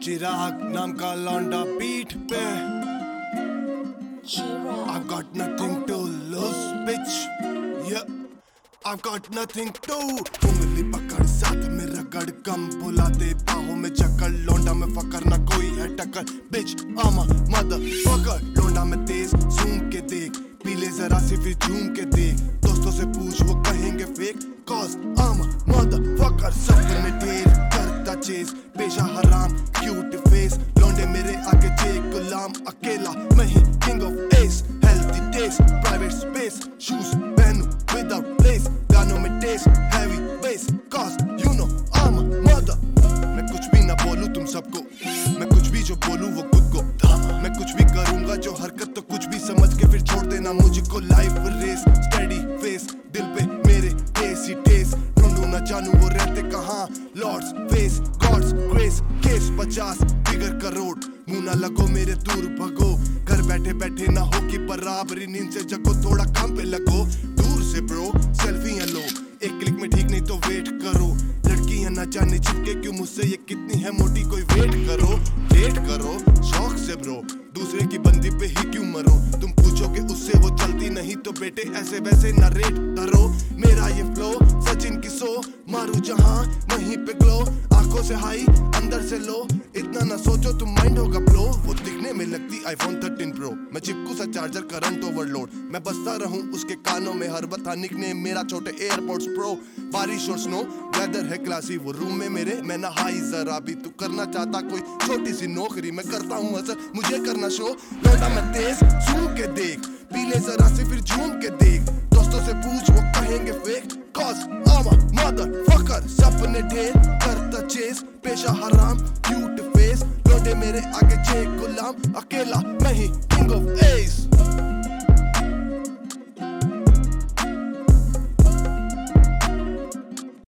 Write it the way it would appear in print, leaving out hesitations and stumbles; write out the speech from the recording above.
चिराग नाम का लौंडा पीठ पे I've got nothing to lose bitch yeah I've got nothing to उंगली पकड़ साथ में रगड़ कम बुलाते बाहों में जकड़ लौंडा में फकर ना कोई है टक्कर bitch I'm a motherfucker लौंडा में तेज झूम के देख पीले जरा सी फिर झूम के देख दोस्तों से पूछ वो कहेंगे fake cause I'm a motherfucker सपने ढेर करता चेस पेशा हराम क्यूट फेस लौंडे मेरे आगे जे गुलाम अकेला मैं ही king of ace healthy taste private space shoes पहनूं without lace गानों में taste heavy bass cause you know I'm a mother मैं कुछ भी ना बोलूं तुम सबको मैं कुछ भी जो बोलूं वो खुद को मैं कुछ भी करूंगा जो हरकत तो कुछ भी समझ के फिर छोड़ देना मुझको लाइफ रेस स्टडी फेस दिल पे मेरे टेस ही टेस ढूंढूं ना जानूं वो रहते कहां lords face gods grace case 50 figure crore मुंह ना लगो मेरे दूर भगो घर बैठे बैठे ना हो कि बराबरी नींद से जगो थोड़ा काम पे लगो दूर से ब्रो सेल्फी लो एक क्लिक में ठीक नहीं तो वेट करो लड़कियां ना जाने चिपके क्यों मुझसे ये कितनी है मोटी कोई वेट करो डेट करो शौक से ब्रो दूसरे की बंदी पे ही क्यों मरो तुम पूछोगे उससे वो चलती नहीं तो बेटे ऐसे वैसे ना रेट करो मेरा ये फ्लो सचिन की सो मारू जहां वहीं पे ग्लो आंखों से हाई अंदर से लो इतना ना सोचो तुम माइंड होगा ब्लो वो दिखने में लगती iPhone 13 Pro मैं चिपकू सा चार्जर करंट ओवरलोड मैं बसता रहूं उसके कानों में हर बता निकनेम मेरा छोटे एयरपोर्ट्स प्रो बारिश और स्नो वेदर है क्लासी वो रूम में मेरे मैं नहाई जरा भी तू करना चाहता कोई छोटी सी नौकरी मैं करता हूं असर मुझे करना शो लौटा मैं तेज झूम के देख पीले जरा से फिर झूम के देख दोस्तों से पूछ वो कहेंगे fake cause I'm a motherfucker सपने ढेर करता चेस पेशा हराम क्यूट फेस लौटे मेरे आगे जे गुलाम अकेला मैं ही king of ace